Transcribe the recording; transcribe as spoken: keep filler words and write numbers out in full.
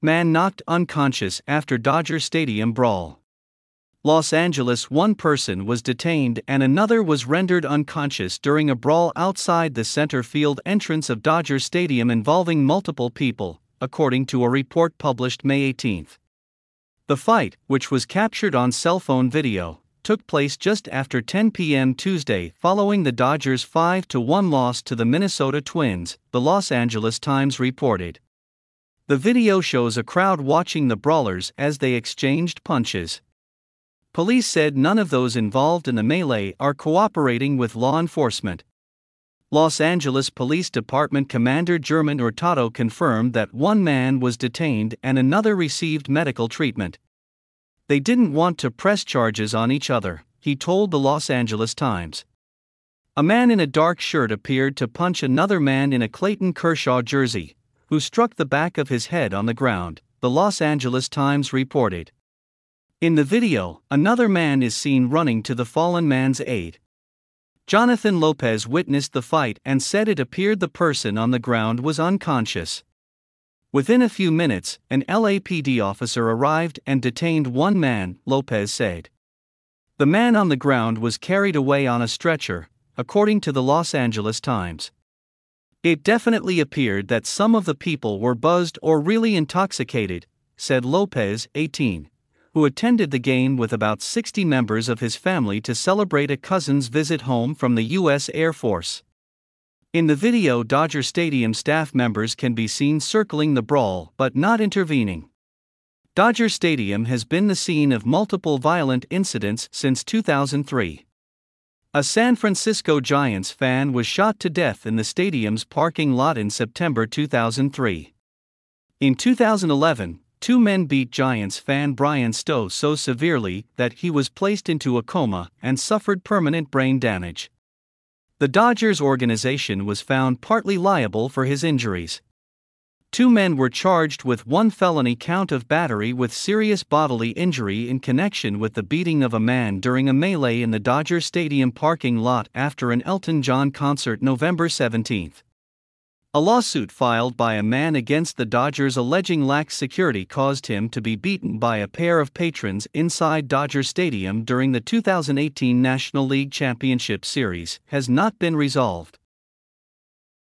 Man knocked unconscious after Dodger Stadium brawl. Los Angeles. One person was detained and another was rendered unconscious during a brawl outside the center field entrance of Dodger Stadium involving multiple people, according to a report published May eighteenth. The fight, which was captured on cell phone video, took place just after ten p m Tuesday following the Dodgers' five to one loss to the Minnesota Twins, the Los Angeles Times reported. The video shows a crowd watching the brawlers as they exchanged punches. Police said none of those involved in the melee are cooperating with law enforcement. Los Angeles Police Department Commander German Hurtado confirmed that one man was detained and another received medical treatment. They didn't want to press charges on each other, he told the Los Angeles Times. A man in a dark shirt appeared to punch another man in a Clayton Kershaw jersey, who struck the back of his head on the ground, the Los Angeles Times reported. In the video, another man is seen running to the fallen man's aid. Jonathan Lopez witnessed the fight and said it appeared the person on the ground was unconscious. Within a few minutes, an L A P D officer arrived and detained one man, Lopez said. The man on the ground was carried away on a stretcher, according to the Los Angeles Times. It definitely appeared that some of the people were buzzed or really intoxicated, said Lopez, eighteen, who attended the game with about sixty members of his family to celebrate a cousin's visit home from the U S Air Force. In the video, Dodger Stadium staff members can be seen circling the brawl but not intervening. Dodger Stadium has been the scene of multiple violent incidents since two thousand three. A San Francisco Giants fan was shot to death in the stadium's parking lot in September two thousand three. In two thousand eleven, two men beat Giants fan Brian Stowe so severely that he was placed into a coma and suffered permanent brain damage. The Dodgers organization was found partly liable for his injuries. Two men were charged with one felony count of battery with serious bodily injury in connection with the beating of a man during a melee in the Dodger Stadium parking lot after an Elton John concert November seventeenth. A lawsuit filed by a man against the Dodgers alleging lax security caused him to be beaten by a pair of patrons inside Dodger Stadium during the two thousand eighteen National League Championship Series has not been resolved.